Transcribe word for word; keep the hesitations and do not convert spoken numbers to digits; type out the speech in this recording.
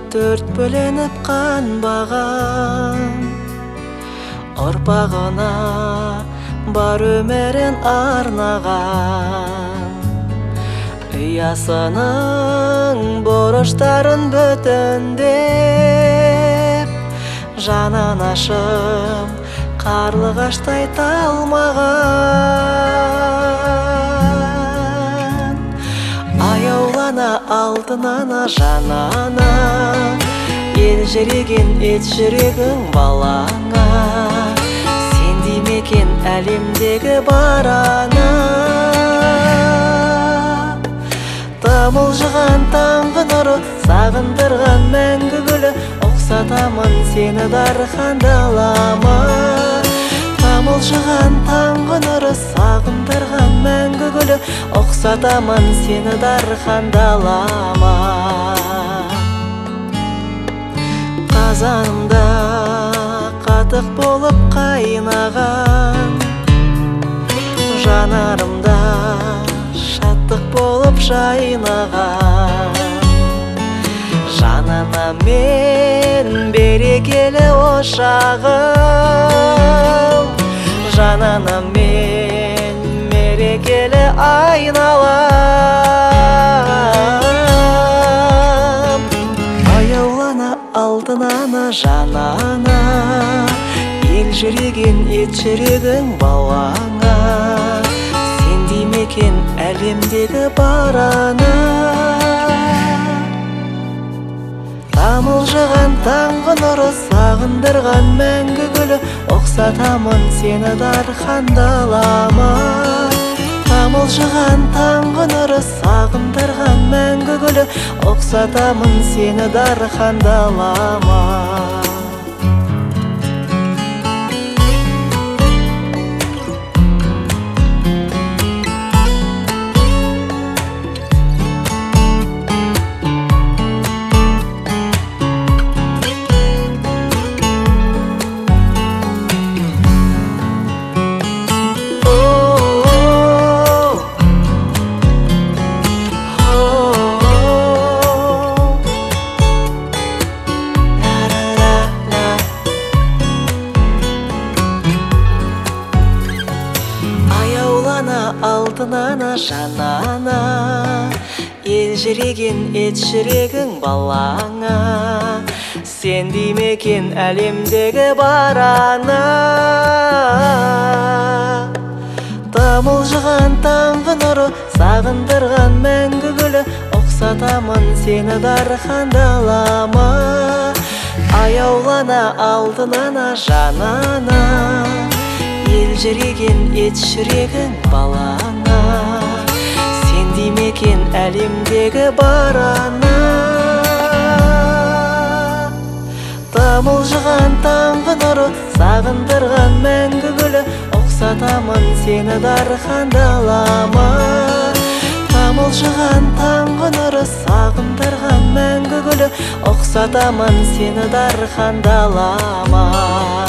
төрт бөлініп қанбаған, ұрпағына бар өмірін арнаған, ұясының борыштарын бүтіндеп, жанын ашып қарлығаштай талмаған. Аяулана алтынана жанана, ел жүреген ет жүрегің балаңа, сендей мекен әлемдегі барана. Тамылжыған таңғы нұры, сағындырған мәңгі гүлі, ұқсатамын сені дархан далама. Тамылжыған таңғы нұры, сағындырған мәңгі гүлі, ұқсатамын сені дархан далама. Қазанымда қатық болып қайнаған, жанарымда шаттық болып жайнаған, жанына мен берекелі ошағым, жанына мен мерекелі айналам. Аяулана алтынана жанана, ел жүреген ет жүрегің балаңа, сендей мекен әлемдегі барана. Тамылжыған таңғы нұры, сағындырған мәңгі гүлі, ұқсатамын сені дархан далама. Тамылжыған таңғы нұры, сағындырған мәңгі гүлі, ұқсатамын сені дархан далама. Алтынана жанана, ел жүреген ет жүрегің балаңа, сендей мекен әлемдегі барана. Тамылжыған таңғы нұры, сағындырған мәңгі гүлі, ұқсатамын сені дархан далама. Аяулана алтынана жанана, ел жүреген ет жүрегің балаңа, сендей мекен әлемдегі барана. Тамылжыған таңғы нұры, сағындырған мәңгі гүлі, ұқсатамын сені дархан далама. Тамылжыған таңғы нұры, сағындырған мәңгі гүлі, ұқсатамын сені дархан далама.